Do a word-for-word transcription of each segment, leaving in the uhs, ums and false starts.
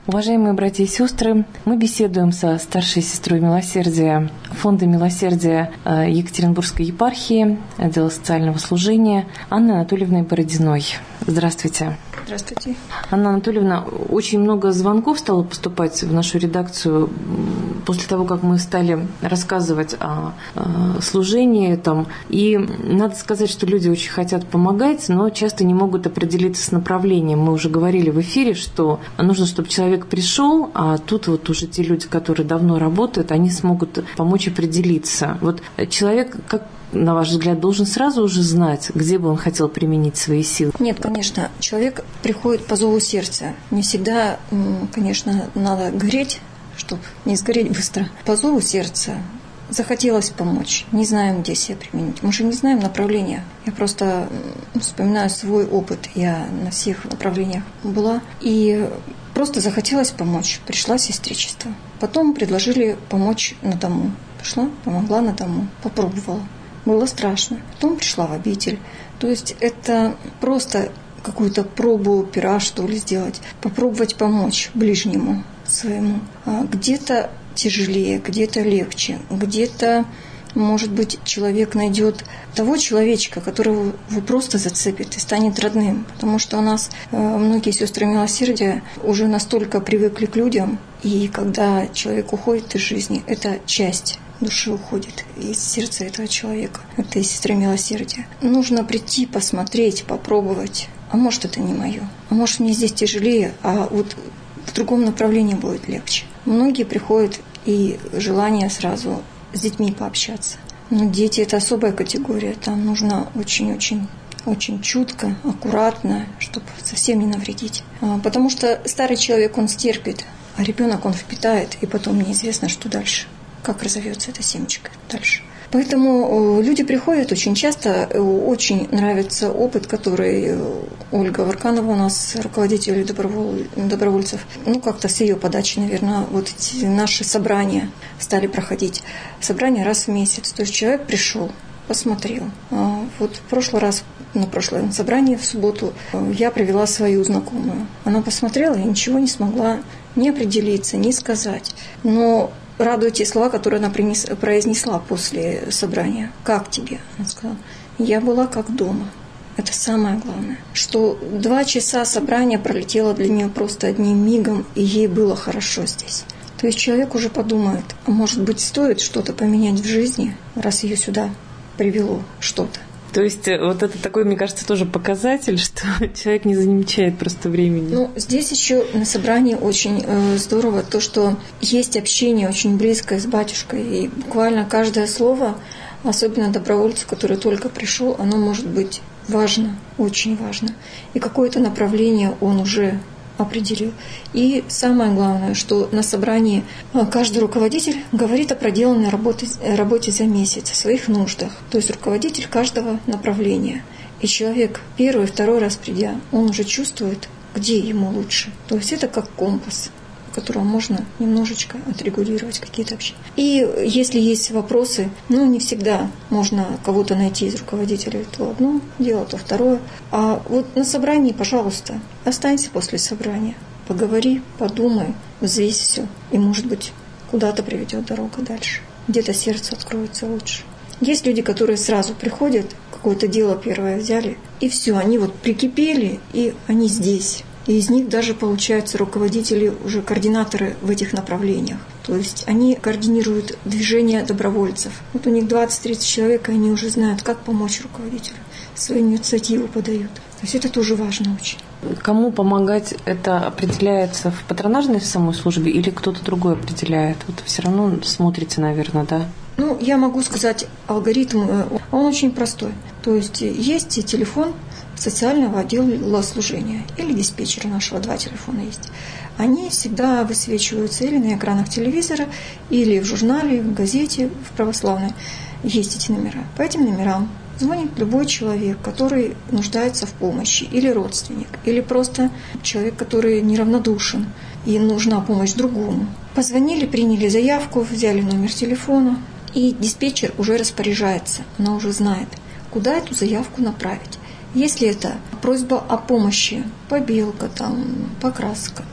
Уважаемые братья и сестры, мы беседуем со старшей сестрой милосердия Фонда милосердия Екатеринбургской епархии, отдела социального служения Анной Анатольевной Бородиной. Здравствуйте. Здравствуйте. Анна Анатольевна, очень много звонков стало поступать в нашу редакцию после того, как мы стали рассказывать о, о служении там. И надо сказать, что люди очень хотят помогать, но часто не могут определиться с направлением. Мы уже говорили в эфире, что нужно, чтобы человек пришел, а тут вот уже те люди, которые давно работают, они смогут помочь определиться. Вот человек, как на ваш взгляд, должен сразу уже знать, где бы он хотел применить свои силы? Нет, конечно. Человек приходит по зову сердца. Не всегда, конечно, надо гореть, чтобы не сгореть быстро. По зову сердца захотелось помочь. Не знаем, где себя применить. Мы же не знаем направления. Я просто вспоминаю свой опыт. Я на всех направлениях была. И просто захотелось помочь. Пришла сестричество. Потом предложили помочь на дому. Пришла, помогла на дому. Попробовала. Было страшно. Потом пришла в обитель. То есть это просто какую-то пробу пера, что ли, сделать. Попробовать помочь ближнему своему. Где-то тяжелее, где-то легче, где-то, может быть, человек найдет того человечка, которого вы просто зацепит и станет родным. Потому что у нас многие сестры милосердия уже настолько привыкли к людям, и когда человек уходит из жизни, это часть души уходит из сердца этого человека, этой сестры милосердия. Нужно прийти, посмотреть, попробовать. А может, это не мое. А может, мне здесь тяжелее, а вот в другом направлении будет легче. Многие приходят, и желание сразу с детьми пообщаться. Но дети – это особая категория. Там нужно очень-очень очень чутко, аккуратно, чтобы совсем не навредить. Потому что старый человек, он стерпит, а ребенок он впитает, и потом неизвестно, что дальше. Как разовьется эта семечка дальше. Поэтому люди приходят очень часто, очень нравится опыт, который Ольга Варканова, у нас руководитель доброволь, добровольцев, ну как-то с ее подачи, наверное, вот эти наши собрания стали проходить. Собрания раз в месяц. То есть человек пришел, посмотрел. Вот в прошлый раз, на прошлое собрание в субботу я привела свою знакомую. Она посмотрела и ничего не смогла ни определиться, ни сказать. Но радуют те слова, которые она произнесла после собрания. «Как тебе?» Она сказала. «Я была как дома». Это самое главное. Что два часа собрания пролетело для нее просто одним мигом, и ей было хорошо здесь. То есть человек уже подумает, а может быть, стоит что-то поменять в жизни, раз ее сюда привело что-то. То есть вот это такой, мне кажется, тоже показатель, что человек не замечает просто времени. Ну, здесь еще на собрании очень э, здорово то, что есть общение очень близкое с батюшкой. И буквально каждое слово, особенно добровольцу, который только пришел, оно может быть важно, очень важно. И какое-то направление он уже определил. И самое главное, что на собрании каждый руководитель говорит о проделанной работе, работе за месяц, о своих нуждах. То есть руководитель каждого направления. И человек первый, второй раз придя, он уже чувствует, где ему лучше. То есть это как компас, которого можно немножечко отрегулировать какие-то общения. И если есть вопросы, ну, не всегда можно кого-то найти из руководителей. То одно дело, то второе. А вот на собрании, пожалуйста, останься после собрания. Поговори, подумай, взвесь все. И, может быть, куда-то приведет дорога дальше. Где-то сердце откроется лучше. Есть люди, которые сразу приходят, какое-то дело первое взяли, и все, они вот прикипели, и они здесь. И из них даже получаются руководители, уже координаторы в этих направлениях. То есть они координируют движение добровольцев. Вот у них двадцать-тридцать человек, и они уже знают, как помочь руководителю. Свою инициативу подают. То есть это тоже важно очень. Кому помогать, это определяется в патронажной самой службе или кто-то другой определяет? Вот все равно смотрите, наверное, да? Ну, я могу сказать, алгоритм, он очень простой. То есть есть телефон социального отдела служения или диспетчера нашего, два телефона есть. Они всегда высвечиваются или на экранах телевизора, или в журнале, в газете, в православной. Есть эти номера. По этим номерам звонит любой человек, который нуждается в помощи, или родственник, или просто человек, который неравнодушен, и нужна помощь другому. Позвонили, приняли заявку, взяли номер телефона, и диспетчер уже распоряжается, она уже знает, куда эту заявку направить. Если это просьба о помощи, побелка, там, покраска, там,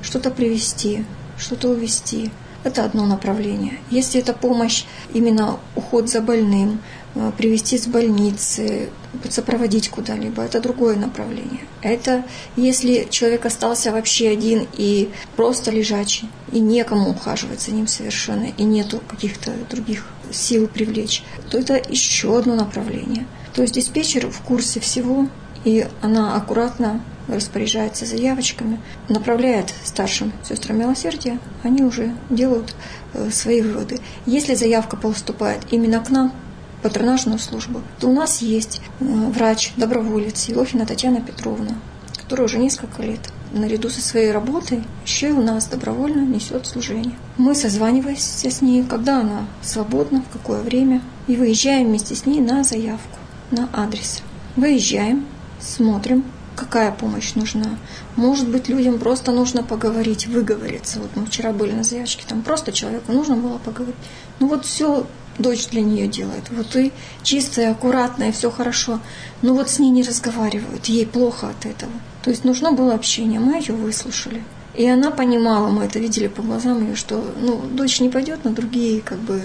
что-то привезти, что-то увезти. Это одно направление. Если это помощь, именно уход за больным, привезти с больницы, сопроводить куда-либо, это другое направление. Это если человек остался вообще один и просто лежачий, и некому ухаживать за ним совершенно, и нету каких-то других сил привлечь, то это еще одно направление. То есть диспетчер в курсе всего, и она аккуратно распоряжается заявочками, направляет старшим сестрам милосердия, они уже делают свои выводы. Если заявка поступает именно к нам, в патронажную службу, то у нас есть врач-доброволец Елохина Татьяна Петровна, которая уже несколько лет наряду со своей работой еще и у нас добровольно несет служение. Мы созваниваемся с ней, когда она свободна, в какое время, и выезжаем вместе с ней на заявку, на адрес. Выезжаем, смотрим, какая помощь нужна. Может быть, людям просто нужно поговорить, выговориться. Вот мы вчера были на заявочке, там просто человеку нужно было поговорить. Ну вот все дочь для нее делает. Вот и чистая, аккуратная, все хорошо. Но вот с ней не разговаривают, ей плохо от этого. То есть нужно было общение, мы ее выслушали. И она понимала, мы это видели по глазам ее, что ну, дочь не пойдет на другие, как бы,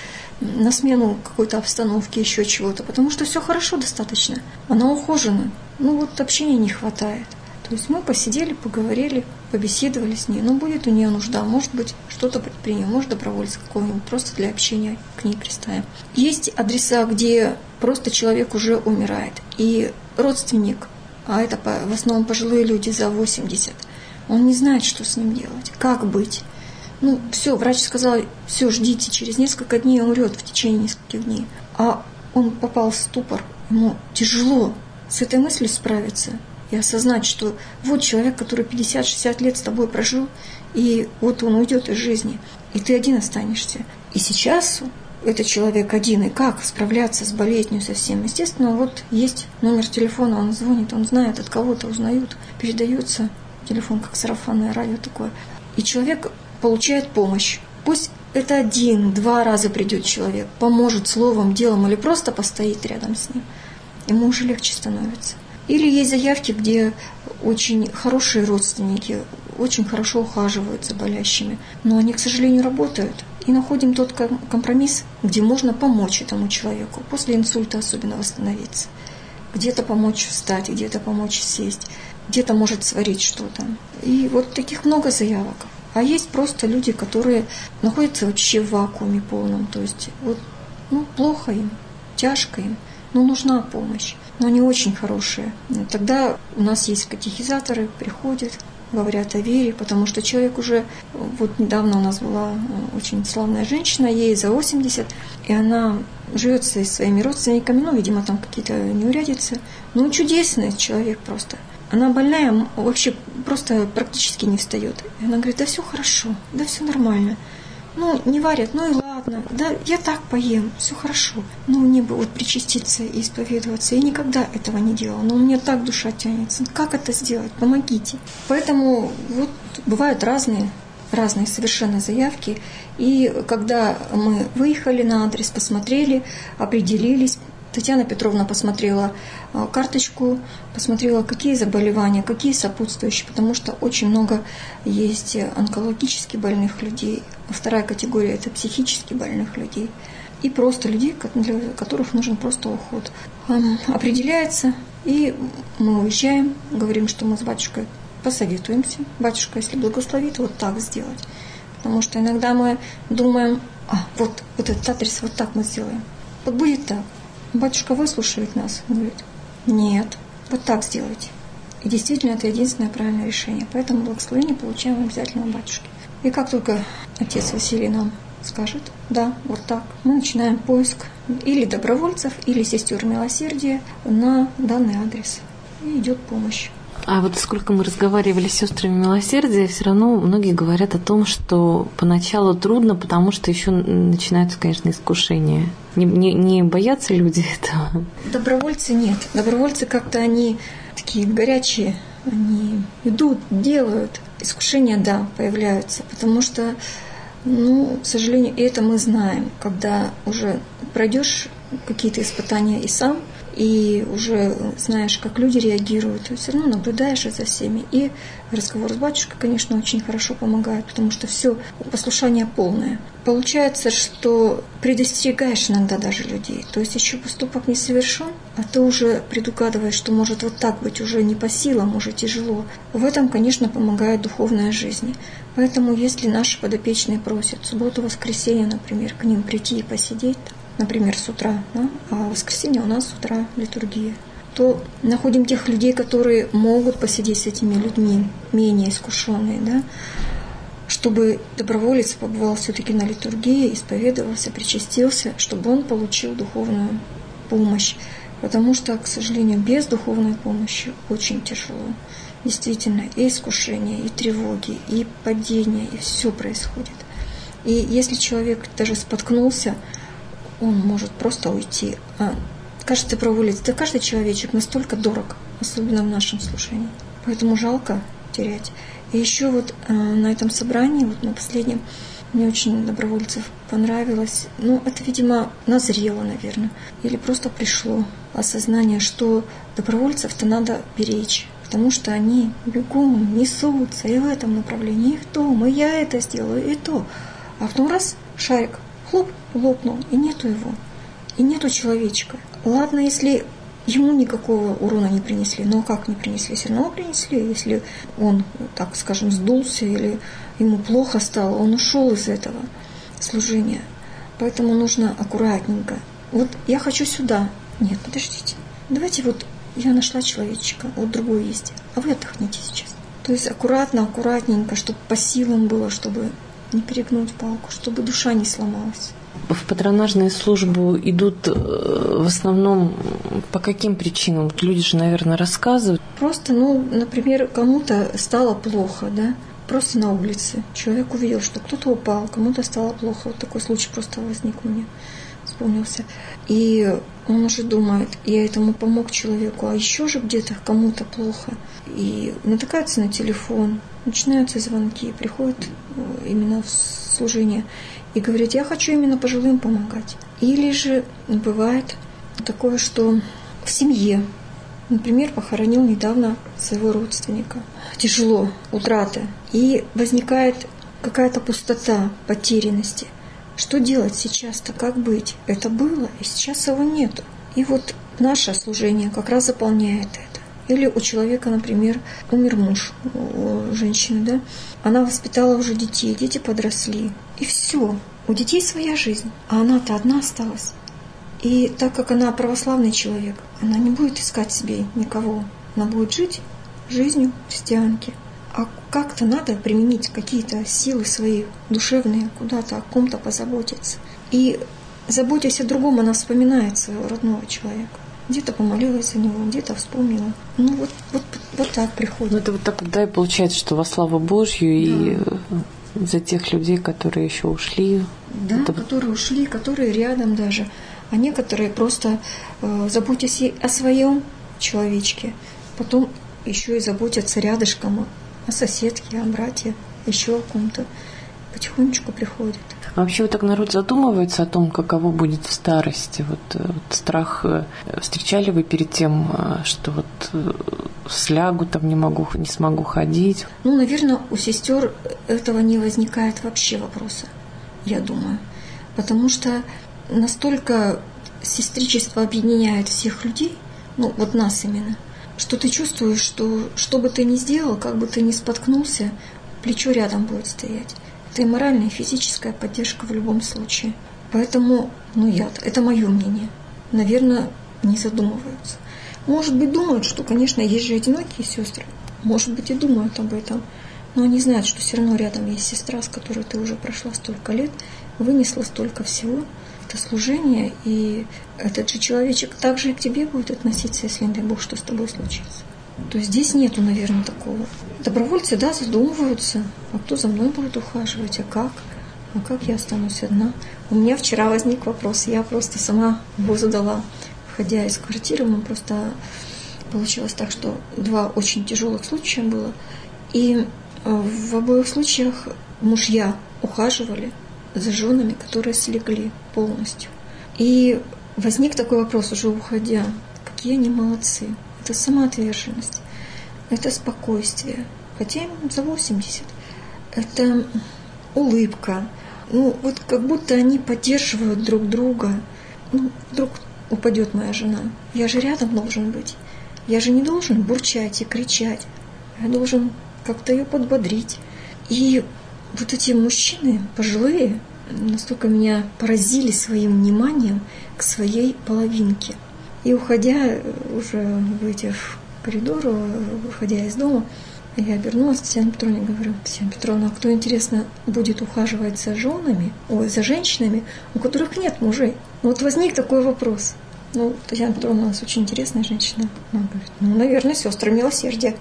на смену какой-то обстановки, еще чего-то, потому что все хорошо достаточно. Она ухожена. Ну вот общения не хватает. То есть мы посидели, поговорили, побеседовали с ней. Ну, будет у нее нужда, может быть, что-то предпринять, может, добровольца какого-нибудь, просто для общения к ней приставим. Есть адреса, где просто человек уже умирает. И родственник, а это в основном пожилые люди за восемьдесят, он не знает, что с ним делать, как быть. Ну, все, врач сказал, все, ждите, через несколько дней он умрет, в течение нескольких дней. А он попал в ступор, ему тяжело с этой мыслью справиться и осознать, что вот человек, который пятьдесят-шестьдесят лет с тобой прожил, и вот он уйдет из жизни, и ты один останешься. И сейчас этот человек один, и как справляться с болезнью совсем? Естественно, вот есть номер телефона, он звонит, он знает, от кого-то узнают, передается телефон, как сарафанное радио такое. И человек получает помощь. Пусть это один-два раза придет человек, поможет словом, делом или просто постоит рядом с ним. Ему уже легче становится. Или есть заявки, где очень хорошие родственники, очень хорошо ухаживают за болящими, но они, к сожалению, работают. И находим тот компромисс, где можно помочь этому человеку, после инсульта особенно восстановиться. Где-то помочь встать, где-то помочь сесть, где-то может сварить что-то. И вот таких много заявок. А есть просто люди, которые находятся вообще в вакууме полном. То есть вот, ну, плохо им, тяжко им, но нужна помощь. Но они очень хорошие. Тогда у нас есть катехизаторы, приходят, говорят о вере, потому что человек уже... Вот недавно у нас была очень славная женщина, ей за восемьдесят, и она живет со своими родственниками, ну, видимо, там какие-то неурядицы. Ну, чудесный человек просто. Она больная, вообще просто практически не встает. И она говорит, да все хорошо, да все нормально. Ну, не варят, ну и ладно, да я так поем, все хорошо. Ну, мне бы вот причаститься и исповедоваться. Я никогда этого не делала, но у меня так душа тянется. Как это сделать? Помогите. Поэтому вот бывают разные, разные совершенно заявки. И когда мы выехали на адрес, посмотрели, определились, Татьяна Петровна посмотрела карточку, посмотрела, какие заболевания, какие сопутствующие, потому что очень много есть онкологически больных людей. Вторая категория – это психически больных людей. И просто людей, для которых нужен просто уход. Определяется, и мы уезжаем, говорим, что мы с батюшкой посоветуемся. Батюшка, если благословит, вот так сделать. Потому что иногда мы думаем, а, вот, вот этот адрес, вот так мы сделаем. Вот будет так. Батюшка выслушает нас, говорит, нет, вот так сделайте. И действительно, это единственное правильное решение. Поэтому благословение получаем обязательно у батюшки. И как только отец Василий нам скажет, да, вот так, мы начинаем поиск или добровольцев, или сестер милосердия на данный адрес. И идет помощь. А вот сколько мы разговаривали с сестрами милосердия, все равно многие говорят о том, что поначалу трудно, потому что еще начинаются, конечно, искушения. Не, не, не боятся люди этого? Добровольцы нет. Добровольцы как-то они такие горячие, они идут, делают. Искушения, да, появляются, потому что, ну, к сожалению, и это мы знаем, когда уже пройдешь какие-то испытания и сам, и уже знаешь, как люди реагируют, то все равно наблюдаешь за всеми. И разговор с батюшкой, конечно, очень хорошо помогает, потому что все послушание полное. Получается, что предостерегаешь иногда даже людей. То есть еще поступок не совершен, а ты уже предугадываешь, что может вот так быть уже не по силам, уже тяжело. В этом, конечно, помогает духовная жизнь. Поэтому, если наши подопечные просят в субботу, воскресенье, например, к ним прийти и посидеть, например, с утра, да, а в воскресенье у нас с утра литургия, то находим тех людей, которые могут посидеть с этими людьми, менее искушенные, да, чтобы доброволец побывал все-таки на литургии, исповедовался, причастился, чтобы он получил духовную помощь. Потому что, к сожалению, без духовной помощи очень тяжело. Действительно, и искушения, и тревоги, и падения, и все происходит. И если человек даже споткнулся, он может просто уйти. А каждый доброволец, да каждый человечек настолько дорог, особенно в нашем служении. Поэтому жалко терять. И еще вот э, на этом собрании, вот на последнем, мне очень добровольцев понравилось. Ну, это, видимо, назрело, наверное. Или просто пришло осознание, что добровольцев-то надо беречь. Потому что они бегом несутся и в этом направлении, и в том, и я это сделаю, и то. А потом раз, шарик, хлоп, лопнул, и нету его. И нету человечка. Ладно, если ему никакого урона не принесли. Но как не принесли? Все равно принесли. Если он, так скажем, сдулся или ему плохо стало, он ушел из этого служения. Поэтому нужно аккуратненько. Вот я хочу сюда. Нет, подождите. Давайте вот я нашла человечка, вот другой есть. А вы отдохните сейчас. То есть аккуратно, аккуратненько, чтобы по силам было, чтобы не перегнуть палку, чтобы душа не сломалась. В патронажную службу идут в основном по каким причинам? Люди же, наверное, рассказывают. Просто, ну, например, кому-то стало плохо, да, просто на улице. Человек увидел, что кто-то упал, кому-то стало плохо. Вот такой случай просто возник у меня, вспомнился. И он уже думает, я этому помог человеку, а еще же где-то кому-то плохо. И натыкается на телефон, начинаются звонки, приходит именно в служение и говорит, я хочу именно пожилым помогать. Или же бывает такое, что в семье, например, похоронил недавно своего родственника. Тяжело, утрата. И возникает какая-то пустота, потерянности. Что делать сейчас-то, как быть? Это было, и сейчас его нету. И вот наше служение как раз заполняет это. Или у человека, например, умер муж, у женщины, да? Она воспитала уже детей, дети подросли. И все. У детей своя жизнь, а она-то одна осталась. И так как она православный человек, она не будет искать себе никого. Она будет жить жизнью христианки. А как-то надо применить какие-то силы свои душевные, куда-то о ком-то позаботиться. И заботясь о другом, она вспоминает своего родного человека. Где-то помолилась о него, где-то вспомнила. Ну вот, вот, вот так приходит. Ну это вот так, да, и получается, что во славу Божью, да. И за тех людей, которые еще ушли. Да, это... которые ушли, которые рядом даже. А некоторые просто э, заботясь о своем человечке, потом еще и заботятся рядышком о соседке, о брате, еще о ком-то. Потихонечку приходит. А вообще вот так народ задумывается о том, каково будет в старости? Вот, вот страх встречали вы перед тем, что вот слягу там не могу, не смогу ходить? Ну, наверное, у сестер этого не возникает вообще вопроса, я думаю. Потому что настолько сестричество объединяет всех людей, ну вот нас именно, что ты чувствуешь, что что бы ты ни сделал, как бы ты ни споткнулся, плечо рядом будет стоять. Это и моральная, и физическая поддержка в любом случае. Поэтому, ну я, это мое мнение. Наверное, не задумываются. Может быть, думают, что, конечно, есть же одинокие сестры. Может быть, и думают об этом. Но они знают, что все равно рядом есть сестра, с которой ты уже прошла столько лет, вынесла столько всего. Это служение, и этот же человечек также и к тебе будет относиться, если, не дай Бог, что с тобой случится. То есть здесь нету, наверное, такого. Добровольцы, да, задумываются, а кто за мной будет ухаживать, а как? А как я останусь одна? У меня вчера возник вопрос, я просто сама его задала, входя из квартиры. Мы просто получилось так, что два очень тяжелых случая было. И в обоих случаях мужья ухаживали за женами, которые слегли полностью. И возник такой вопрос, уже уходя, какие они молодцы. Это самоотверженность, это спокойствие, хотя им за восемьдесят. Это улыбка. Ну, вот как будто они поддерживают друг друга. Ну, вдруг упадет моя жена. Я же рядом должен быть. Я же не должен бурчать и кричать. Я должен как-то ее подбодрить. И вот эти мужчины, пожилые, настолько меня поразили своим вниманием к своей половинке. И уходя, уже выйдя в коридор, выходя из дома, я обернулась к Татьяне Петровне и говорю: Татьяна Петровна, а кто, интересно, будет ухаживать за женами, ой, за женщинами, у которых нет мужей? Вот возник такой вопрос. Ну, Татьяна Петровна у нас очень интересная женщина. Она говорит: ну, наверное, сестры милосердия.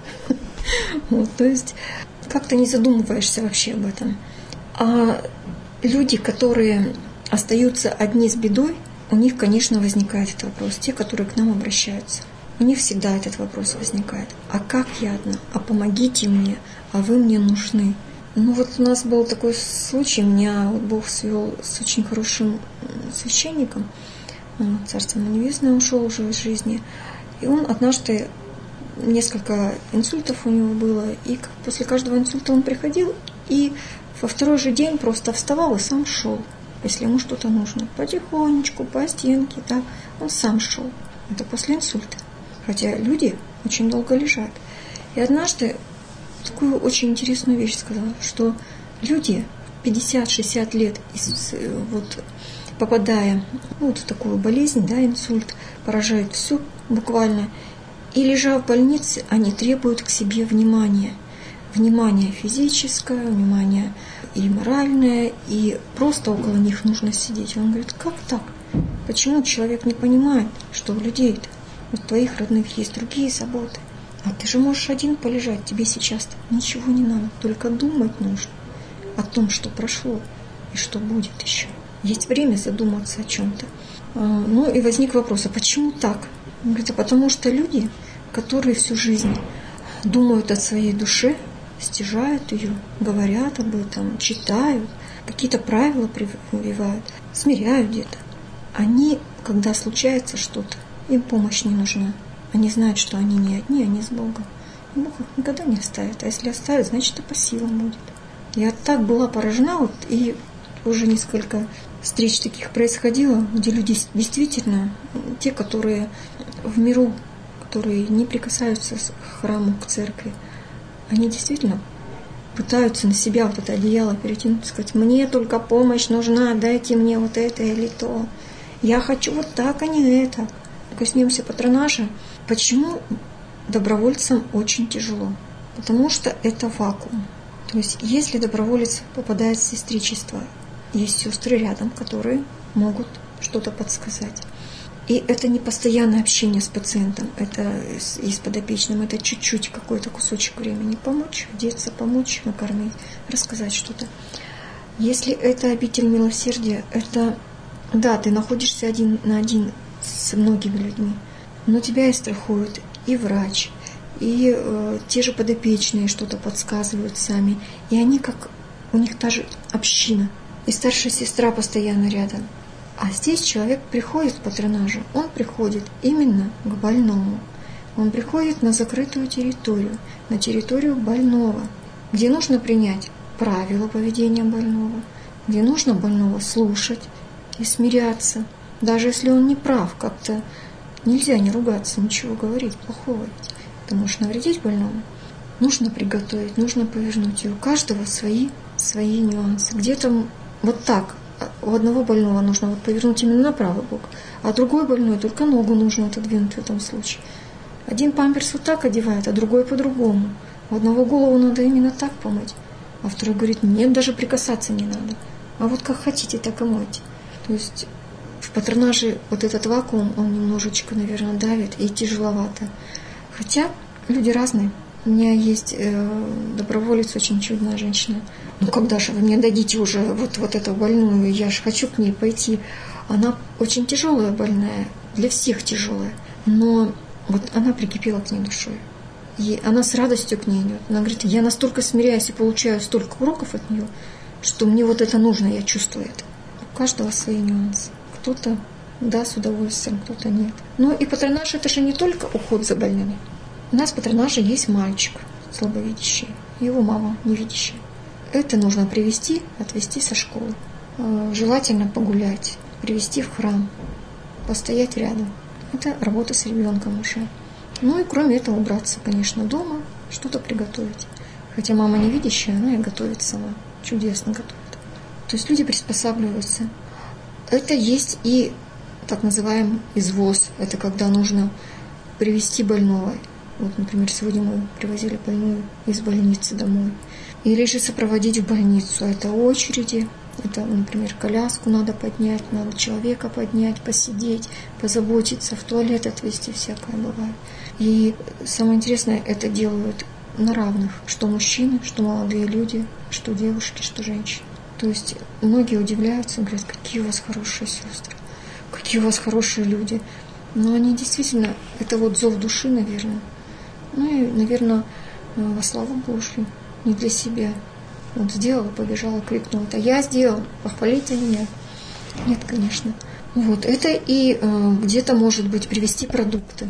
Вот, то есть как-то не задумываешься вообще об этом. А люди, которые остаются одни с бедой, у них, конечно, возникает этот вопрос. Те, которые к нам обращаются, у них всегда этот вопрос возникает. А как я одна? А помогите мне, а вы мне нужны. Ну вот у нас был такой случай, меня Бог свел с очень хорошим священником, царство ему небесное, ушел уже из жизни. И он однажды, несколько инсультов у него было, и после каждого инсульта он приходил, и во второй же день просто вставал и сам шел, если ему что-то нужно. Потихонечку, по стенке, так, он сам шел. Это после инсульта. Хотя люди очень долго лежат. И однажды такую очень интересную вещь сказала, что люди пятьдесят-шестьдесят лет, вот, попадая вот в такую болезнь, да, инсульт, поражает все буквально, и лежа в больнице, они требуют к себе внимания. Внимание физическое, внимание и моральное, и просто около них нужно сидеть. Он говорит: как так? Почему человек не понимает, что у людей-то, у твоих родных, есть другие заботы? А ты же можешь один полежать, тебе сейчас ничего не надо, только думать нужно о том, что прошло и что будет еще. Есть время задуматься о чем-то. Ну и возник вопрос: а почему так? Он говорит: а потому что люди, которые всю жизнь думают о своей душе, стяжают ее, говорят об этом, читают, какие-то правила прививают, смиряют где-то. Они, когда случается что-то, им помощь не нужна. Они знают, что они не одни, они с Богом. И Бог их никогда не оставит. А если оставит, значит, и по силам будет. Я так была поражена, вот, и уже несколько встреч таких происходило, где люди действительно, те, которые в миру, которые не прикасаются к храму, к церкви, они действительно пытаются на себя вот это одеяло перетянуть, сказать: мне только помощь нужна, дайте мне вот это или то. Я хочу вот так, а не это. Коснемся патронажа. Почему добровольцам очень тяжело? Потому что это вакуум. То есть если доброволец попадает в сестричество, есть сестры рядом, которые могут что-то подсказать. И это не постоянное общение с пациентом, это и с подопечным, это чуть-чуть какой-то кусочек времени. Помочь, одеться, помочь, накормить, рассказать что-то. Если это обитель милосердия, это, да, ты находишься один на один с многими людьми, но тебя и страхуют и врач, и э, те же подопечные что-то подсказывают сами. И они как, у них та же община. И старшая сестра постоянно рядом. А здесь человек приходит к патронажу, он приходит именно к больному. Он приходит на закрытую территорию, на территорию больного, где нужно принять правила поведения больного, где нужно больного слушать и смиряться. Даже если он не прав, как-то нельзя не ругаться, ничего говорить плохого. Ты можешь навредить больному. Нужно приготовить, нужно повернуть. И у каждого свои, свои нюансы. Где-то вот так. У одного больного нужно вот повернуть именно на правый бок, а другой больной только ногу нужно отодвинуть в этом случае. Один памперс вот так одевает, а другой по-другому. У одного голову надо именно так помыть, а второй говорит: нет, даже прикасаться не надо. А вот как хотите, так и мойте. То есть в патронаже вот этот вакуум, он немножечко, наверное, давит и тяжеловато. Хотя люди разные. У меня есть э, доброволец, очень чудная женщина. Ну когда же вы мне дадите уже вот, вот эту больную, я же хочу к ней пойти. Она очень тяжелая больная, для всех тяжелая. Но вот она прикипела к ней душой. И она с радостью к ней идет. Она говорит: я настолько смиряюсь и получаю столько уроков от нее, что мне вот это нужно, я чувствую это. У каждого свои нюансы. Кто-то да, с удовольствием, кто-то нет. Ну и патронаж – это же не только уход за больными. У нас в патронаже есть мальчик слабовидящий, его мама невидящая. Это нужно привести, отвезти со школы. Желательно погулять, привести в храм, постоять рядом. Это работа с ребенком уже. Ну и кроме этого убраться, конечно, дома, что-то приготовить. Хотя мама невидящая, она и готовит сама, чудесно готовит. То есть люди приспосабливаются. Это есть и так называемый извоз. Это когда нужно привезти больного. Вот, например, сегодня мы привозили больную из больницы домой. Или же сопроводить в больницу. Это очереди. Это, например, коляску надо поднять, надо человека поднять, посидеть, позаботиться, в туалет отвезти, всякое бывает. И самое интересное, это делают на равных. Что мужчины, что молодые люди, что девушки, что женщины. То есть многие удивляются, говорят, какие у вас хорошие сестры, какие у вас хорошие люди. Но они действительно, это вот зов души, наверное. Ну и, наверное, во славу Божью, не для себя. Вот сделала, побежала, крикнула, это я сделал, похвалите меня. Нет, конечно. Вот, это и э, где-то, может быть, привезти продукты.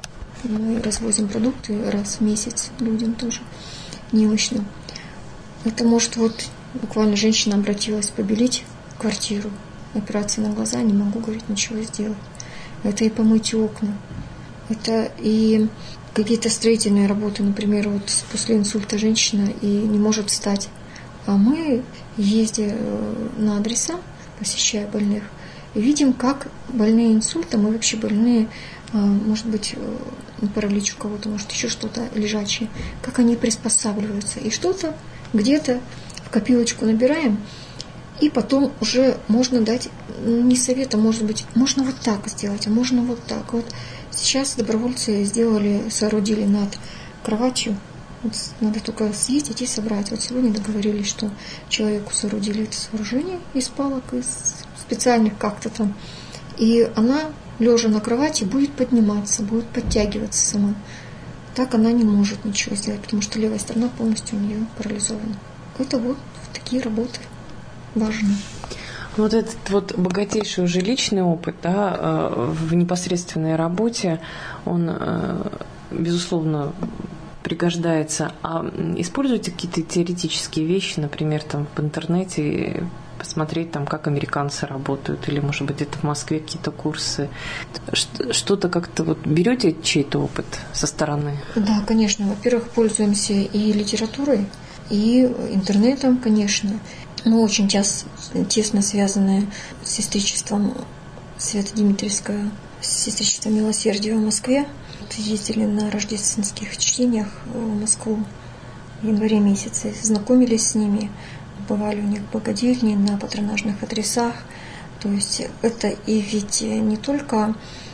Мы развозим продукты раз в месяц людям тоже, немощным. Это может вот, буквально женщина обратилась побелить квартиру. Операция на глаза, не могу, говорит, ничего сделать. Это и помыть окна. Это и какие-то строительные работы, например, вот после инсульта женщина и не может встать. А мы, ездя на адреса, посещая больных, видим, как больные инсультом и вообще больные, может быть, паралич у кого-то, может, еще что-то лежачее, как они приспосабливаются. И что-то где-то в копилочку набираем, и потом уже можно дать, не совет, а может быть, можно вот так сделать, а можно вот так. Вот сейчас добровольцы сделали, соорудили над кроватью. Вот надо только съездить и собрать. Вот сегодня договорились, что человеку соорудили это сооружение из палок, из специальных как-то там. И она, лежа на кровати, будет подниматься, будет подтягиваться сама. Так она не может ничего сделать, потому что левая сторона полностью у нее парализована. Это вот такие работы важны. Вот этот вот богатейший уже личный опыт, да, в непосредственной работе, он, безусловно, пригождается. А используете какие-то теоретические вещи, например, там в интернете, посмотреть, там, как американцы работают, или, может быть, это в Москве какие-то курсы. Что-то как-то вот берете чей-то опыт со стороны? Да, конечно. Во-первых, пользуемся и литературой, и интернетом, конечно. Мы очень тесно, тесно связаны с сестричеством Свято-Димитриевское, с сестричеством Милосердия в Москве. Ездили на рождественских чтениях в Москву в январе месяце, знакомились с ними, бывали у них в богадельне, на патронажных адресах. То есть это и ведь не только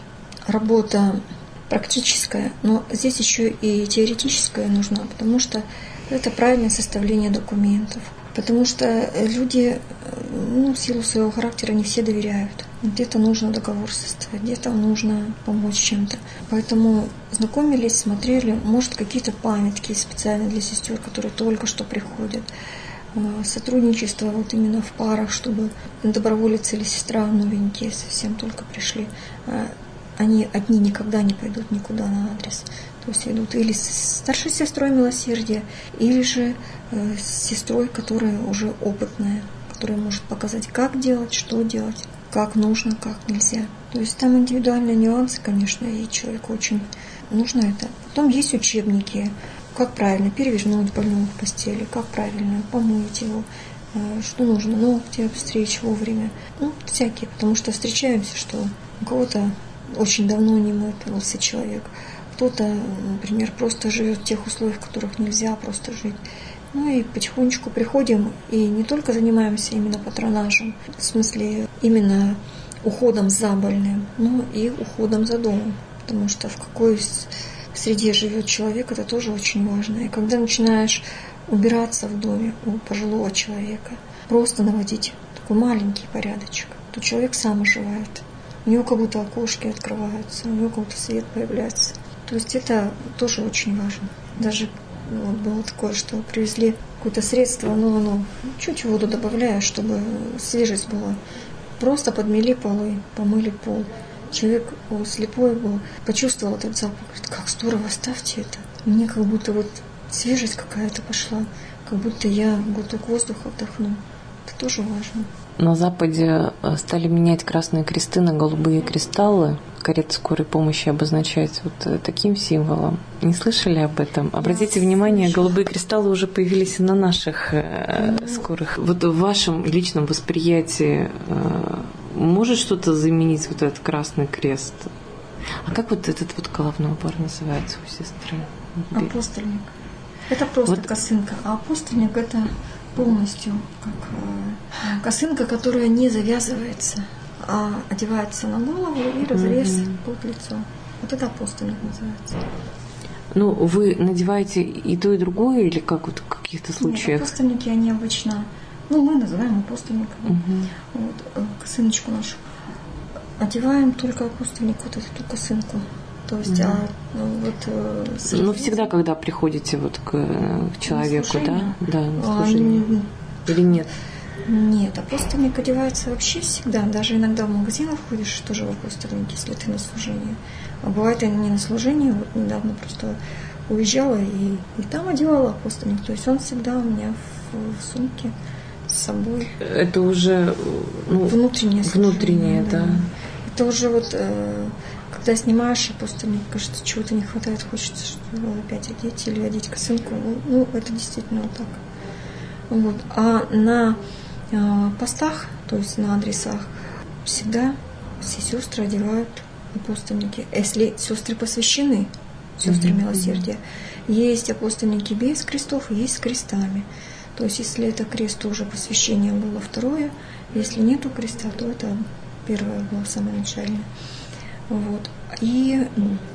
работа практическая, но здесь еще и теоретическая нужна, потому что это правильное составление документов. Потому что люди, ну, в силу своего характера, не все доверяют. Где-то нужно договор составить, где-то нужно помочь чем-то. Поэтому знакомились, смотрели, может, какие-то памятки специально для сестер, которые только что приходят. Сотрудничество вот именно в парах, чтобы доброволец или сестра новенькие совсем только пришли. Они одни никогда не пойдут никуда на адрес. То есть идут или с старшей сестрой милосердия, или же э, с сестрой, которая уже опытная, которая может показать, как делать, что делать, как нужно, как нельзя. То есть там индивидуальные нюансы, конечно, и человеку очень нужно это. Потом есть учебники, как правильно перевернуть больного в постели, как правильно помыть его, э, что нужно, ногти обстричь вовремя. Ну, всякие, потому что встречаемся, что у кого-то очень давно не мылся человек. Кто-то, например, просто живет в тех условиях, в которых нельзя просто жить. Ну и потихонечку приходим и не только занимаемся именно патронажем, в смысле именно уходом за больным, но и уходом за домом. Потому что в какой среде живет человек, это тоже очень важно. И когда начинаешь убираться в доме у пожилого человека, просто наводить такой маленький порядочек, то человек сам оживает. У него как будто окошки открываются, у него как будто свет появляется. То есть это тоже очень важно. Даже вот было такое, что привезли какое-то средство, но оно чуть воду добавляя, чтобы свежесть была. просто подмели полы, помыли пол. Человек слепой был, почувствовал этот запах, говорит, как здорово, оставьте это. Мне как будто вот свежесть какая-то пошла, как будто я глоток воздуха вдохну. Это тоже важно. На Западе стали менять красные кресты на голубые кристаллы. Карета скорой помощи обозначается вот таким символом. Не слышали об этом? Обратите Я внимание, слышала. Голубые кристаллы уже появились и на наших ну, скорых. Вот в вашем личном восприятии может что-то заменить вот этот красный крест? А как вот этот вот головной убор называется у сестры? Апостольник. Это просто вот. Косынка. А апостольник это полностью как косынка, которая не завязывается, а одевается на голову и разрез mm-hmm. под лицо. Вот это апостольник называется. Ну, вы надеваете и то, и другое, или как вот в каких-то случаях? Нет, апостольники, они обычно, ну, мы называем апостольниками. Mm-hmm. Вот, косыночку нашу. Одеваем только апостольник, вот эту косынку. То есть, mm-hmm. а, ну, вот... С ну, всегда, когда приходите вот к, к человеку, да? Да, на служение. А, или нет? Нет, апостольник одевается вообще всегда. Даже иногда в магазинах ходишь, тоже в апостольнике, если ты на служении. А бывает, я не на служении, вот недавно просто уезжала и, и там одевала апостольник. То есть он всегда у меня в, в сумке с собой. Это уже ну, внутреннее служение. Внутреннее, да. да. Это уже вот... Э, когда снимаешь апостольник, кажется, чего-то не хватает, хочется что-то опять одеть или одеть косынку. Ну, ну это действительно вот так. Вот. А на э, постах, то есть на адресах, всегда все сестры одевают апостольники. Если сестры посвящены, сестры mm-hmm. милосердия, есть апостольники без крестов, есть с крестами. То есть если это крест, то уже посвящение было второе. Если нету креста, то это первое было самое начальное. Вот. И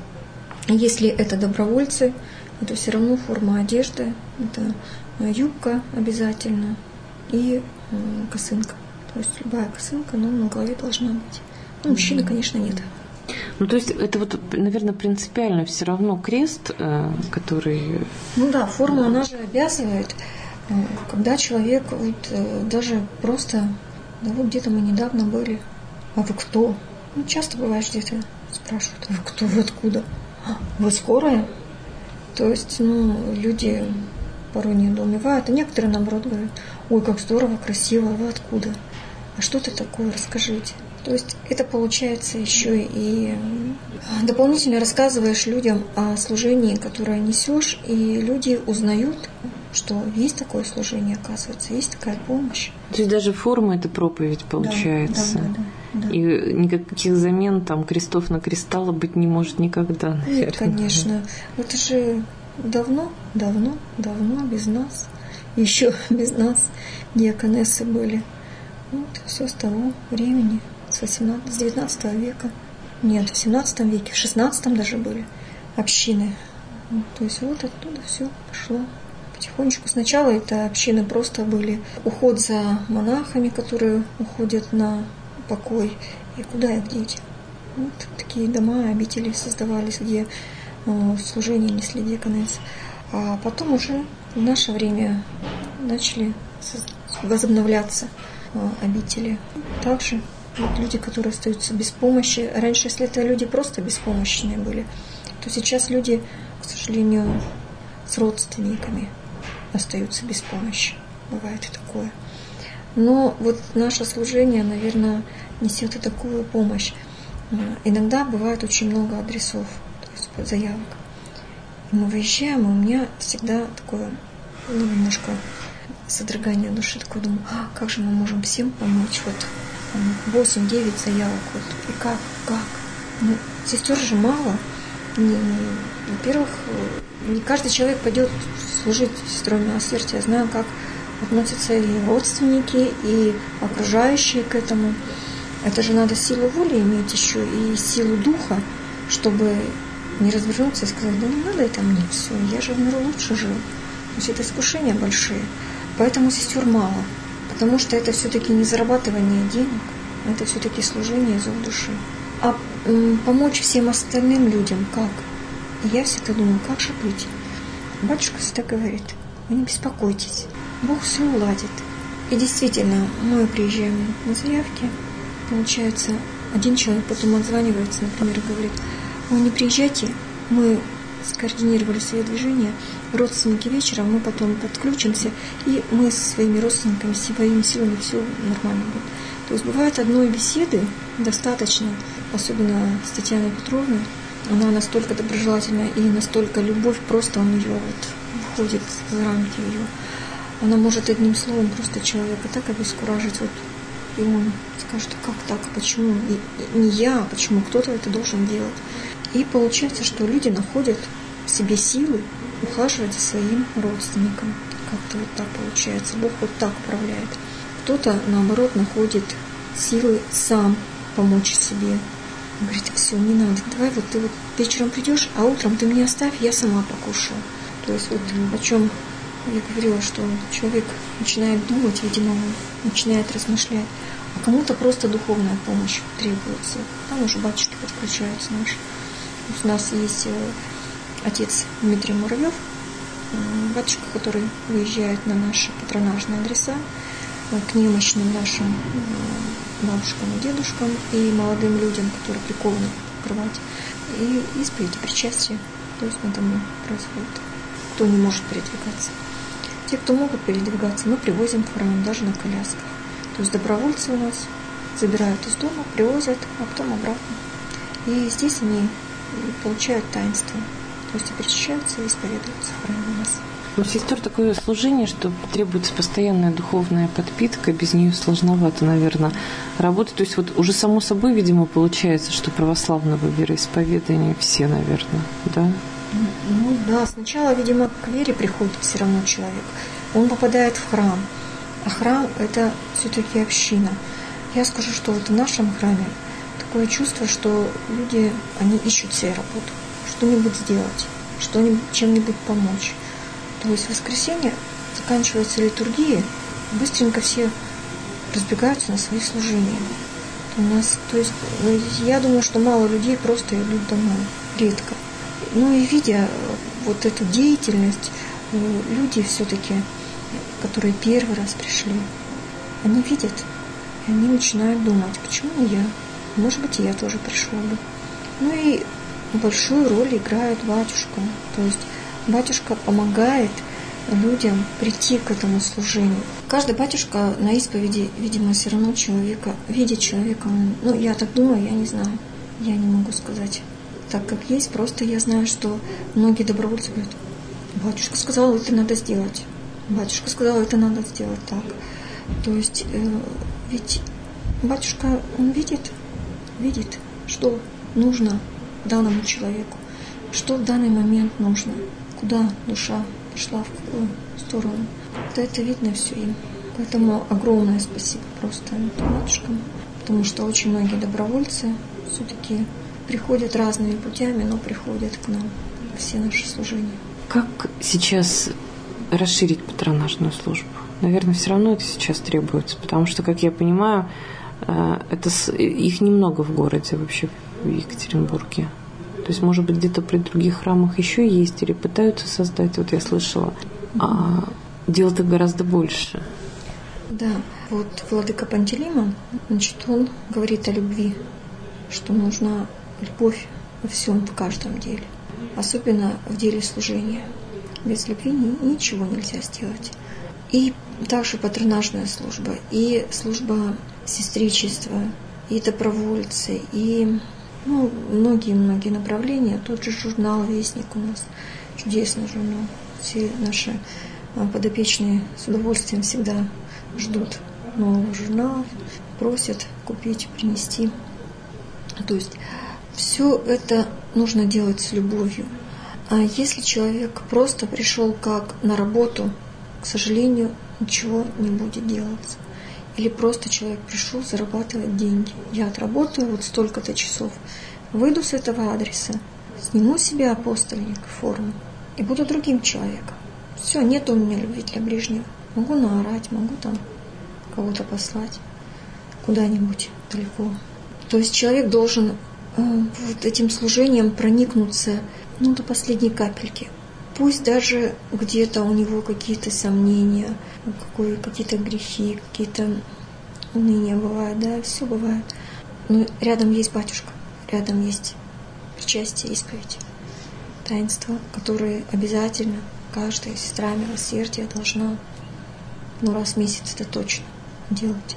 если это добровольцы, это все равно форма одежды, это юбка обязательно и косынка. То есть любая косынка, но на голове должна быть. Ну, мужчины, конечно, нет. Ну, то есть это вот, наверное, принципиально все равно крест, который... Ну да, форма, она же обязывает, когда человек вот даже просто, да вот где-то мы недавно были, а вы кто? Ну, часто бывает, где-то спрашивают, вы кто, вы откуда? Вы скорая? То есть, ну, люди порой недоумевают, а некоторые, наоборот, говорят, ой, как здорово, красиво, вы откуда? А что это такое, расскажите. То есть это получается еще и дополнительно рассказываешь людям о служении, которое несешь, и люди узнают, что есть такое служение, оказывается, есть такая помощь. То есть даже форма это проповедь получается. Да, да, да, да. И никаких замен там крестов на кристаллы быть не может никогда, наверное. Нет, конечно. Это же давно, давно, давно без нас. Еще без нас диаконессы были. Вот все с того времени, с восемнадцатого, с девятнадцатого века. Нет, в семнадцатом веке, в шестнадцатом даже были общины. Вот, то есть вот оттуда все пошло. Потихонечку. Сначала это общины просто были уход за монахами, которые уходят на покой. И куда их деть? Вот такие дома, обители создавались, где э, служение несли диаконессы. А потом уже в наше время начали возобновляться э, обители. Также вот люди, которые остаются без помощи. Раньше, если это люди просто беспомощные были, то сейчас люди, к сожалению, с родственниками остаются без помощи. Бывает и такое. Но вот наше служение, наверное, несет и такую помощь. Иногда бывает очень много адресов, то есть заявок. И мы выезжаем, и у меня всегда такое, ну, немножко содрогание души, такое, думаю, а, как же мы можем всем помочь? Вот восемь-девять заявок, вот, и как, как? Ну, сестер же мало. Во-первых, не каждый человек пойдет служить сестрой милосердия. Я знаю, как относятся и родственники, и окружающие к этому. Это же надо силу воли иметь еще и силу духа, чтобы не развернуться и сказать, да не надо это мне все, я же в миру лучше живу. То есть это искушения большие. Поэтому сестер мало. Потому что это все-таки не зарабатывание денег, это все-таки служение из души. А м, помочь всем остальным людям как? И я всегда думаю, как же быть? Батюшка всегда говорит, вы не беспокойтесь, Бог все уладит. И действительно, мы приезжаем на заявки, получается, один человек потом отзванивается, например, и говорит: вы не приезжайте, мы скоординировали свои движения, родственники вечером, мы потом подключимся, и мы со своими родственниками, с своими силами, все нормально будет. То есть бывает одной беседы достаточно, особенно с Татьяной Петровной, она настолько доброжелательная и настолько любовь просто у нее вот выходит за рамки ее. Она может одним словом просто человека так обескуражить, вот, и он скажет: как так, почему и не я, а почему кто-то это должен делать. И получается, что люди находят в себе силы ухаживать за своим родственником. Как-то вот так получается. Бог вот так управляет. Кто-то, наоборот, находит силы сам помочь себе. Он говорит: все, не надо, давай вот ты вот вечером придешь, а утром ты мне оставь, я сама покушаю. То есть вот о чем я говорила, что человек начинает думать, видимо, начинает размышлять. А кому-то просто духовная помощь требуется. Там уже батюшки подключаются наши. У нас есть отец Дмитрий Муравьев, батюшка, который выезжает на наши патронажные адреса к немощным нашим бабушкам и дедушкам и молодым людям, которые прикованы к кровати. И исповедь и причастие, то есть на дому происходит. Кто не может передвигаться. Те, кто могут передвигаться, мы привозим в храм, даже на колясках. То есть добровольцы у нас забирают из дома, привозят, а потом обратно. И здесь они получают таинство. То есть причащаются и исповедуются в храме у нас. У сестер такое служение, что требуется постоянная духовная подпитка, без нее сложновато, наверное, работать. То есть вот уже само собой, видимо, получается, что православного вероисповедания все, наверное, да? Ну да, сначала, видимо, к вере приходит все равно человек. Он попадает в храм, а храм – это все-таки община. Я скажу, что вот в нашем храме такое чувство, что люди, они ищут себе работу, что-нибудь сделать, что-нибудь, чем-нибудь помочь. То есть в воскресенье заканчивается литургия, быстренько все разбегаются на свои служения. У нас, то есть, я думаю, что мало людей просто идут домой, редко. Ну и видя вот эту деятельность, люди все-таки, которые первый раз пришли, они видят, и они начинают думать: почему не я? Может быть, и я тоже пришел бы. Ну и большую роль играет батюшка. То есть батюшка помогает людям прийти к этому служению. Каждый батюшка на исповеди, видимо, все равно человека, видит человека. Ну, я так думаю, я не знаю. Я не могу сказать так, как есть. Просто я знаю, что многие добровольцы говорят: батюшка сказал, это надо сделать. Батюшка сказал, это надо сделать так. То есть, э, ведь батюшка, он видит, видит, что нужно данному человеку, что в данный момент нужно, куда душа пошла, в какую сторону. То это видно все им. Поэтому огромное спасибо просто батюшкам, потому что очень многие добровольцы все-таки приходят разными путями, но приходят к нам все наши служения. Как сейчас расширить патронажную службу? Наверное, все равно это сейчас требуется, потому что, как я понимаю, это их немного в городе вообще, в Екатеринбурге. То есть, может быть, где-то при других храмах еще есть или пытаются создать, вот я слышала, а дел-то гораздо больше. Да, вот владыка Пантелеймон, значит, он говорит о любви, что нужна любовь во всем, в каждом деле, особенно в деле служения. Без любви ничего нельзя сделать. И также патронажная служба, и служба сестричества, и добровольцы, и ну, многие-многие направления. Тот же журнал «Вестник» у нас, чудесный журнал. Все наши подопечные с удовольствием всегда ждут нового журнала, просят купить, принести. То есть все это нужно делать с любовью. А если человек просто пришел как на работу, к сожалению, ничего не будет делаться. Или просто человек пришел зарабатывать деньги. Я отработаю вот столько-то часов, выйду с этого адреса, сниму себе апостольник форму и буду другим человеком. Все, нет у меня любви для ближнего. Могу наорать, могу там кого-то послать куда-нибудь далеко. То есть человек должен э, вот этим служением проникнуться ну, до последней капельки. Пусть даже где-то у него какие-то сомнения, какие-то грехи, какие-то уныние бывает, да, все бывает. Но рядом есть батюшка, рядом есть причастие, исповедь, таинства, которые обязательно каждая сестра милосердия должна, ну, раз в месяц это точно делать.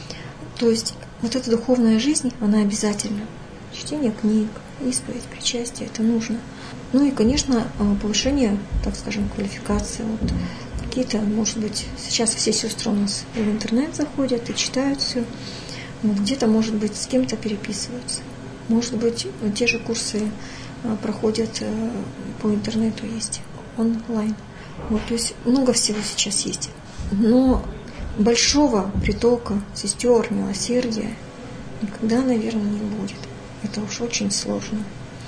То есть вот эта духовная жизнь, она обязательна. Чтение книг, исповедь, причастие, это нужно. Ну и, конечно, повышение, так скажем, квалификации. Вот какие-то, может быть, сейчас все сестры у нас в интернет заходят и читают все. Вот где-то, может быть, с кем-то переписываются. Может быть, те же курсы проходят по интернету, есть онлайн. Вот, то есть много всего сейчас есть. Но большого притока сестер милосердия никогда, наверное, не будет. Это уж очень сложно.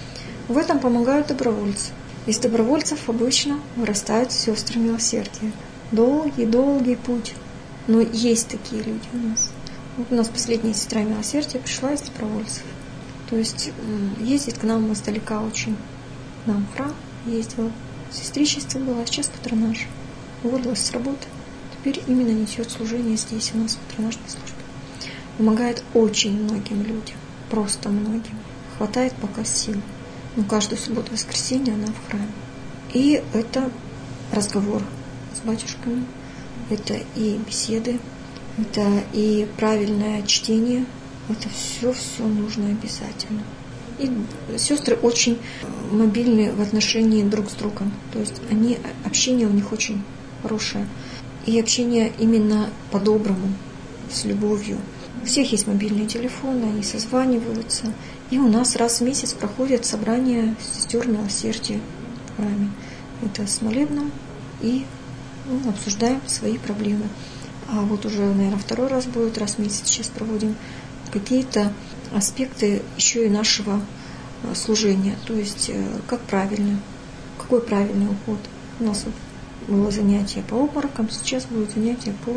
В этом помогают добровольцы. Из добровольцев обычно вырастают сестры милосердия. Долгий-долгий путь. Но есть такие люди у нас. Вот у нас последняя сестра милосердия пришла из добровольцев. То есть ездит к нам издалека очень. К нам в храм ездила. Сестричество было, а сейчас патронаж. Уволилась с работы. Теперь именно несет служение здесь у нас в патронажной службе. Помогает очень многим людям. Просто многим. Хватает пока сил. Но каждую субботу и воскресенье она в храме. И это разговор с батюшками. Это и беседы. Это и правильное чтение. Это все-все нужно обязательно. И сестры очень мобильны в отношении друг с другом. То есть они, общение у них очень хорошее. И общение именно по-доброму, с любовью. У всех есть мобильные телефоны, они созваниваются. И у нас раз в месяц проходят собрания сестер милосердия в храме. Это с молебном, и ну, обсуждаем свои проблемы. А вот уже, наверное, второй раз будет, раз в месяц сейчас проводим какие-то аспекты еще и нашего служения. То есть, как правильно, какой правильный уход. У нас вот было занятие по обморокам, сейчас будет занятие по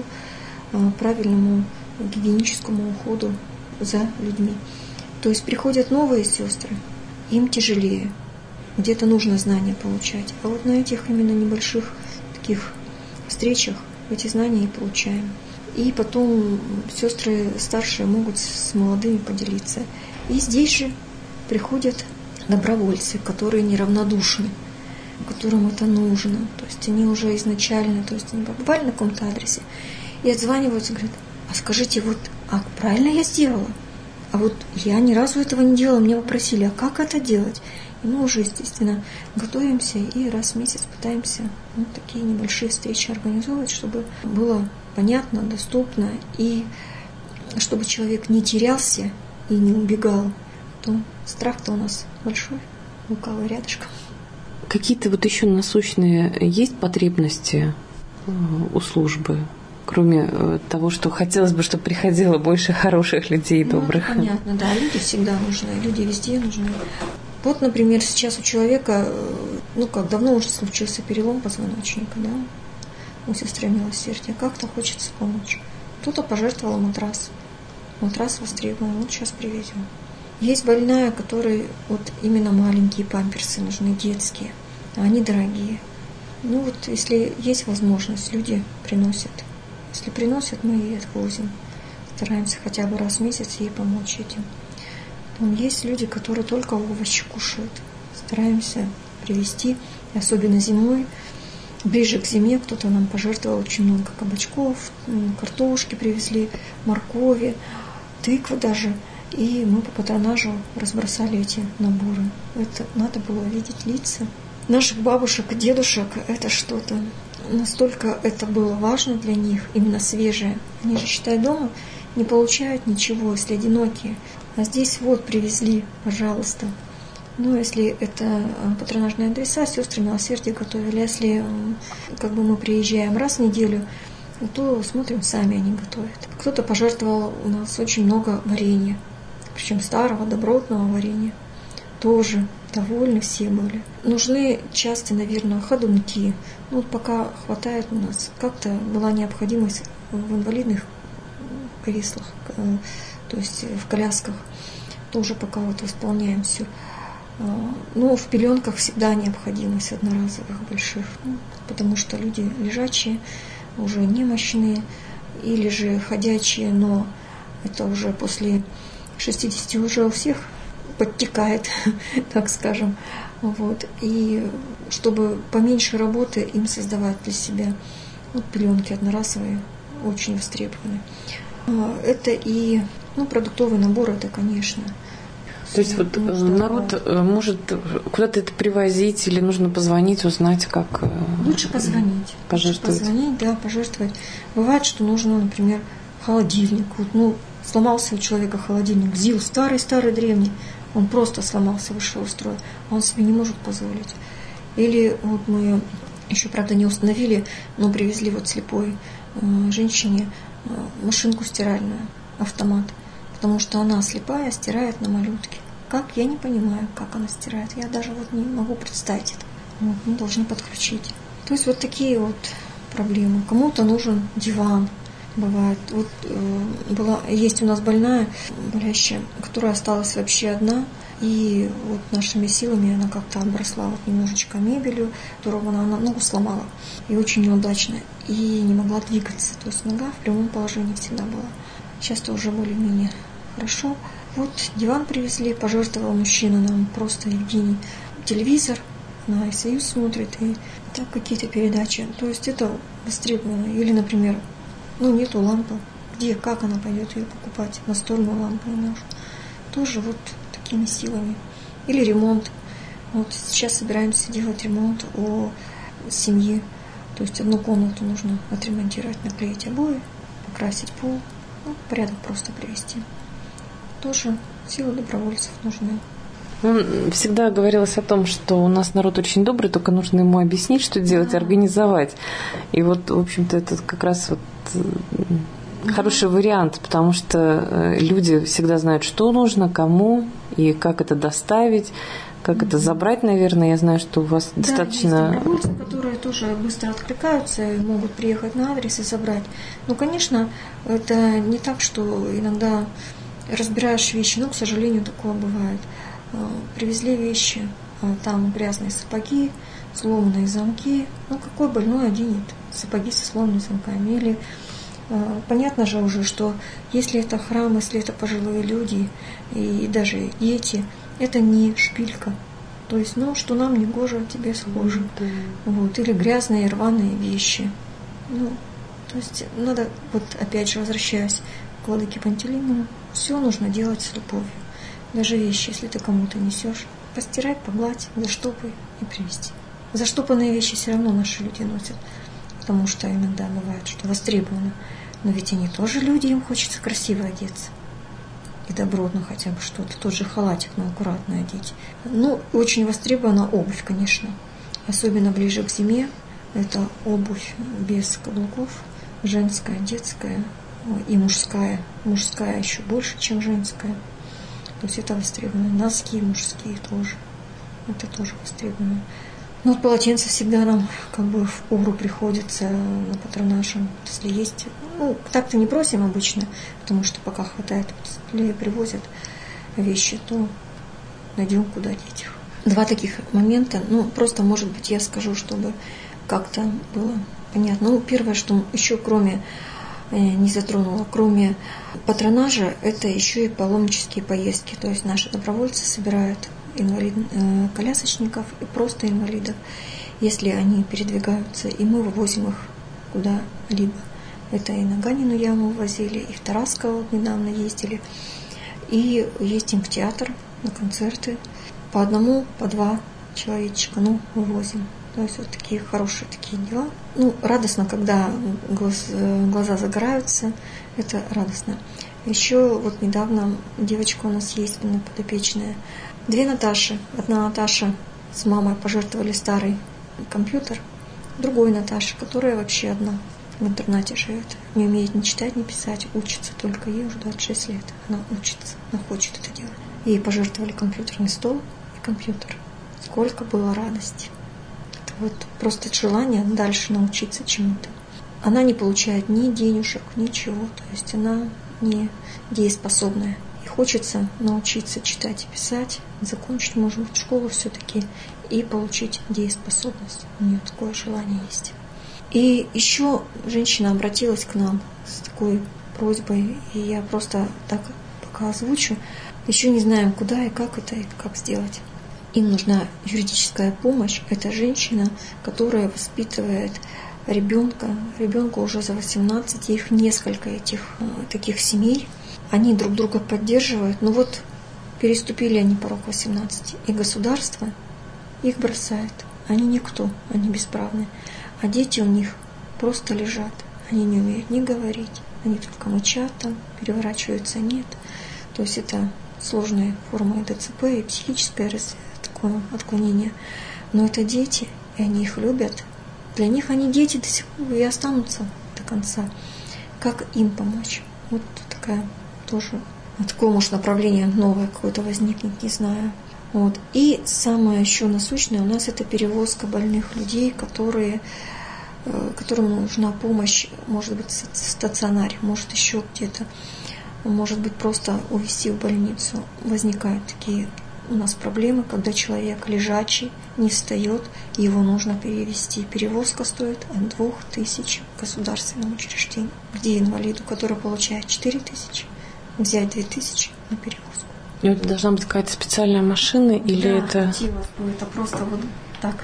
правильному гигиеническому уходу за людьми. То есть приходят новые сестры, им тяжелее. Где-то нужно знания получать. А вот на этих именно небольших таких встречах эти знания и получаем. И потом сестры старшие могут с молодыми поделиться. И здесь же приходят добровольцы, которые неравнодушны, которым это нужно. То есть они уже изначально, то есть они побывали на каком-то адресе и отзваниваются, говорят: а скажите, вот, а правильно я сделала? А вот я ни разу этого не делала, меня попросили, а как это делать? И мы уже, естественно, готовимся и раз в месяц пытаемся вот такие небольшие встречи организовывать, чтобы было понятно, доступно, и чтобы человек не терялся и не убегал. То страх-то у нас большой, лукавый рядышком. Какие-то вот еще насущные есть потребности у службы? Кроме того, что хотелось бы, чтобы приходило больше хороших людей, добрых. Ну, понятно, да, люди всегда нужны, люди везде нужны. Вот, например, сейчас у человека, ну как, давно уже случился перелом позвоночника, да, у сестры милосердия, как-то хочется помочь. Кто-то пожертвовал матрас, матрас востребован, вот сейчас привезем. Есть больная, которой вот именно маленькие памперсы нужны, детские, а они дорогие. Ну вот, если есть возможность, люди приносят. Если приносят, мы ей отвозим. Стараемся хотя бы раз в месяц ей помочь этим. Там есть люди, которые только овощи кушают. Стараемся привезти, особенно зимой. Ближе к зиме кто-то нам пожертвовал очень много кабачков, картошки привезли, моркови, тыквы даже. И мы по патронажу разбросали эти наборы. Это надо было видеть лица наших бабушек и дедушек. Это что-то. Настолько это было важно для них, именно свежее. Они же, считай, дома не получают ничего, если одинокие. А здесь вот привезли, пожалуйста. Ну, если это патронажные адреса, сестры милосердия готовили. Если как бы мы приезжаем раз в неделю, то смотрим, сами они готовят. Кто-то пожертвовал у нас очень много варенья, причем старого, добротного варенья. Тоже довольны все были. Нужны часто, наверное, ходунки. Ну, вот пока хватает у нас. Как-то была необходимость в инвалидных креслах, то есть в колясках. Тоже пока вот восполняем все. Ну, в пеленках всегда необходимость одноразовых больших, ну, потому что люди лежачие, уже немощные, или же ходячие, но это уже после шестидесяти уже у всех подтекает, так скажем. Вот. И чтобы поменьше работы им создавать для себя. Вот пеленки одноразовые очень востребованы. Это и ну, продуктовый набор, это, конечно. То есть вот народ бывает. Может куда-то это привозить или нужно позвонить, узнать, как лучше позвонить. Пожертвовать. Лучше позвонить, да, пожертвовать. Бывает, что нужно, например, холодильник. Вот, ну, сломался у человека холодильник, ЗИЛ старый-старый древний, он просто сломался, вышел из строя, он себе не может позволить. Или вот мы еще, правда, не установили, но привезли вот слепой э, женщине э, машинку стиральную, автомат, потому что она слепая, стирает на малютке. Как? Я не понимаю, как она стирает. Я даже вот не могу представить это. Вот, мы должны подключить. То есть вот такие вот проблемы. Кому-то нужен диван. Бывает. Вот э, была, есть у нас больная, болящая, которая осталась вообще одна. И вот нашими силами она как-то обросла вот немножечко мебелью, которую она, она ногу сломала. И очень неудачно. И не могла двигаться. То есть нога в прямом положении всегда была. Сейчас-то уже более-менее хорошо. Вот диван привезли, пожертвовал мужчина нам просто Евгений телевизор, на Союз смотрит и так какие-то передачи. То есть это востребовано. Или, например, ну нету лампы, где, как она пойдет ее покупать, настольную лампу не может. Тоже вот такими силами. Или ремонт. Вот сейчас собираемся делать ремонт у семьи. То есть одну комнату нужно отремонтировать, наклеить обои, покрасить пол, ну, порядок просто привести. Тоже силы добровольцев нужны. Ну, всегда говорилось о том, что у нас народ очень добрый, только нужно ему объяснить, что делать, да. Организовать. И вот, в общем-то, это как раз вот хороший вариант, потому что люди всегда знают, что нужно, кому и как это доставить, как mm-hmm. это забрать, наверное. Я знаю, что у вас да, достаточно... есть добровольцы, которые тоже быстро откликаются и могут приехать на адрес и забрать. Но, конечно, это не так, что иногда разбираешь вещи, но, к сожалению, такое бывает. Привезли вещи, там грязные сапоги, сломанные замки. Ну, какой больной оденет сапоги со сломанными замками? Или понятно же уже, что если это храм, если это пожилые люди и даже дети, это не шпилька. То есть, ну, что нам не гоже, тебе схоже. Mm-hmm. Вот. Или грязные рваные вещи. Ну, то есть надо, вот опять же, возвращаясь к владыке Пантелеймону, все нужно делать с любовью. Даже вещи, если ты кому-то несешь, постирать, погладь, заштопай и привезти. Заштопанные вещи все равно наши люди носят, потому что иногда бывает, что востребовано. Но ведь они тоже люди, им хочется красиво одеться. И добротно хотя бы что-то. Тот же халатик, но аккуратно одеть. Ну, очень востребована обувь, конечно. Особенно ближе к зиме. Это обувь без каблуков. Женская, детская и мужская. Мужская еще больше, чем женская. То есть это востребовано. Носки мужские тоже. Это тоже востребовано. Но вот полотенца всегда нам как бы в пору приходится на патронаж. Если есть. Ну, так-то не просим обычно, потому что пока хватает, если привозят вещи, то найдем, куда деть их. Два таких момента. Ну, просто, может быть, я скажу, чтобы как-то было понятно. Ну, первое, что еще кроме не затронула, кроме патронажа, это еще и паломнические поездки. То есть наши добровольцы собирают инвалид, э, колясочников и просто инвалидов, если они передвигаются, и мы вывозим их куда-либо. Это и на Ганину яму возили, и в Тарасково вот недавно ездили, и ездим в театр, на концерты. По одному, по два человечка, ну, вывозим. То есть вот такие хорошие такие дела. Ну, радостно, когда глаз, глаза загораются, это радостно. Еще вот недавно девочка у нас есть, она подопечная. Две Наташи. Одна Наташа с мамой пожертвовали старый компьютер. Другой Наташа, которая вообще одна в интернате живет. Не умеет ни читать, ни писать, учится только. Ей уже двадцать шесть лет. Она учится, она хочет это делать. Ей пожертвовали компьютерный стол и компьютер. Сколько было радости. Это вот просто желание дальше научиться чему-то. Она не получает ни денежек, ничего. То есть она не дееспособная. И хочется научиться читать и писать, закончить, может быть, школу все-таки и получить дееспособность. У нее такое желание есть. И еще женщина обратилась к нам с такой просьбой, и я просто так пока озвучу. Еще не знаем, куда и как это, и как сделать. Им нужна юридическая помощь. Это женщина, которая воспитывает ребенка. Ребенку уже за восемнадцать, их несколько этих таких семей. Они друг друга поддерживают. Но вот переступили они порог восемнадцати, и государство их бросает. Они никто, они бесправны. А дети у них просто лежат. Они не умеют ни говорить, они только мычат там, переворачиваются, нет. То есть это сложные формы ДЦП и психическое такое отклонение. Но это дети, и они их любят. Для них они дети до сих пор и останутся до конца. Как им помочь? Вот такая тоже, такое, может, направление новое какое-то возникнет, не знаю. Вот. И самое еще насущное у нас это перевозка больных людей, которые, которым нужна помощь, может быть, в стационаре, может, еще где-то, может быть, просто увезти в больницу. Возникают такие у нас проблемы, когда человек лежачий, не встает, его нужно перевести. Перевозка стоит от двух тысяч в государственном учреждении, где инвалиду, который получает четыре тысячи, взять две тысячи на перевозку. И это должна быть какая-то специальная машина или да, это... хотелось бы, это просто вот так,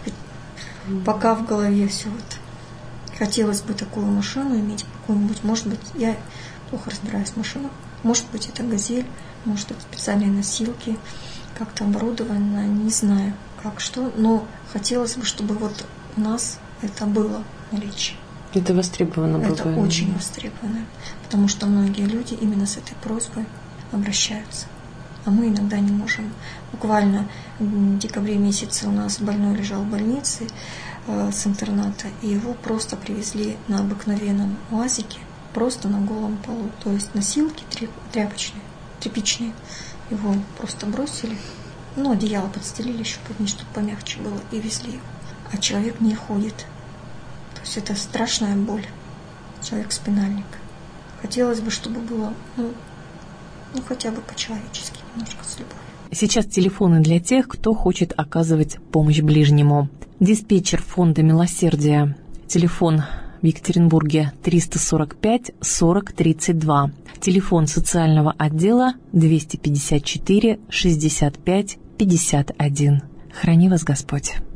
пока в голове все вот. Хотелось бы такую машину иметь, какую-нибудь, может быть, я плохо разбираюсь в машинах, может быть, это «Газель», может, это специальные носилки, как-то оборудовано, не знаю, как что, но хотелось бы, чтобы вот у нас это было в наличии. Это востребовано было. Это очень востребовано, потому что многие люди именно с этой просьбой обращаются. А мы иногда не можем. Буквально в декабре месяце у нас больной лежал в больнице э, с интерната, и его просто привезли на обыкновенном УАЗике, просто на голом полу. То есть носилки тряпочные, тряпичные. Его просто бросили, ну, одеяло подстелили еще под ней, чтобы помягче было, и везли его. А человек не ходит. То есть это страшная боль. Человек-спинальник. Хотелось бы, чтобы было, ну, ну хотя бы по-человечески, немножко с любовью. Сейчас телефоны для тех, кто хочет оказывать помощь ближнему. Диспетчер фонда «Милосердие». Телефон в Екатеринбурге триста сорок пять сорок тридцать два. Телефон социального отдела двести пятьдесят четыре шестьдесят пять пятьдесят один. Храни вас Господь.